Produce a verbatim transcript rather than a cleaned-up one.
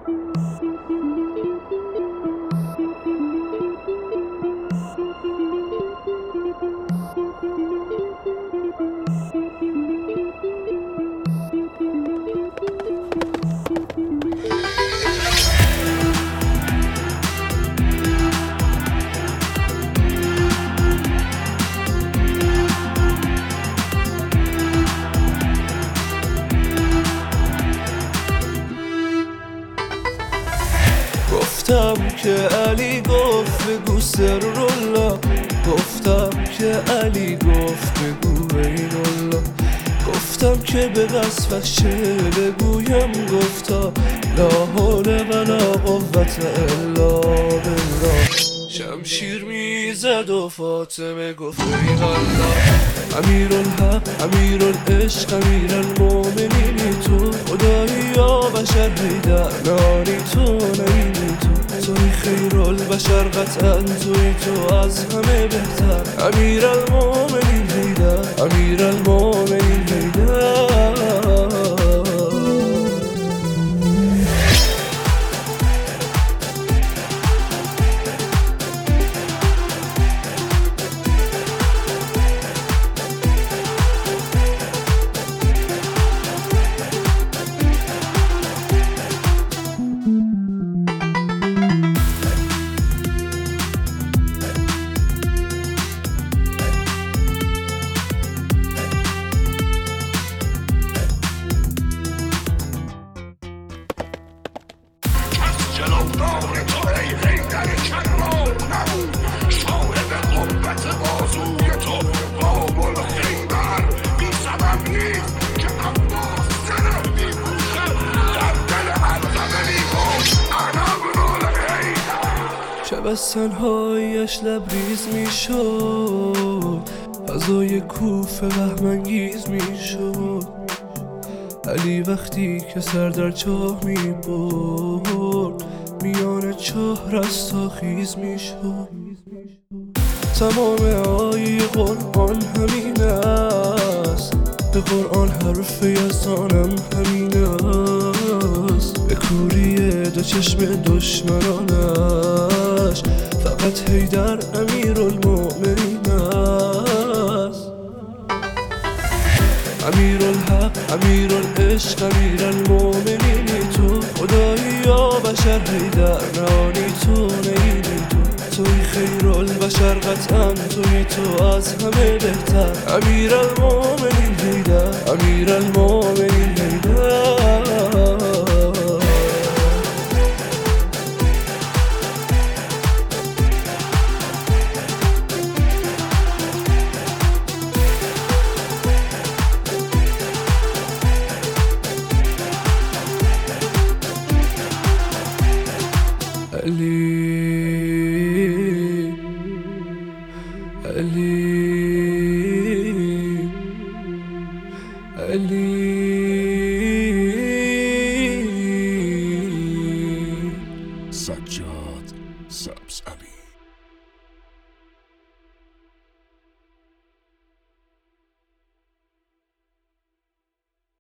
گفتم که علی گفت بگو سرالله، گفتم که علی گفت بگو عینالله، گفتم که به وصفش چه بگویم، گفتا لا حول ولا قوة الا بالله. شمشیر میزد و فاطمه گفت عینالله، امیرالحق امیرالعشق امیرالمؤمنینی تو، خدایی یا بشر حیدر نانی تو نبینی تو، توی خیرالبشر قطعا توی تو از همه بهتر، امیرالمؤمنین حیدر امیرالمؤمنین حیدر. جلودار تو ای حیدر کرار نبود، صاحب قوت بازوی تو باب الخیبر، بی سبب نیست که عباس زره میپوشه در دل هر زمینی بود انا ابن الحیدر. شب از تنهاییش لبریز میشد، فضای کوفه وهم‌انگیز میشد، علی وقتی که سر در چاه می برد میان چاه رستاخیز می شد. تمام آیه قرآن همین است، به قرآن حرف یزدانم همین است، به کوری دو چشم دشمنانش فقط حیدر امیرالمؤمنین است. امیرالحق امیرالعشق امیرالمؤمنینی تو، خدایی یا بشر حیدر نانی تو نبینی تو، توی خیرالبشر قطعا توی تو از همه بهتر، امیرالمؤمنین حیدر امیرالمؤمنین حیدر. علی علی علی سجاد.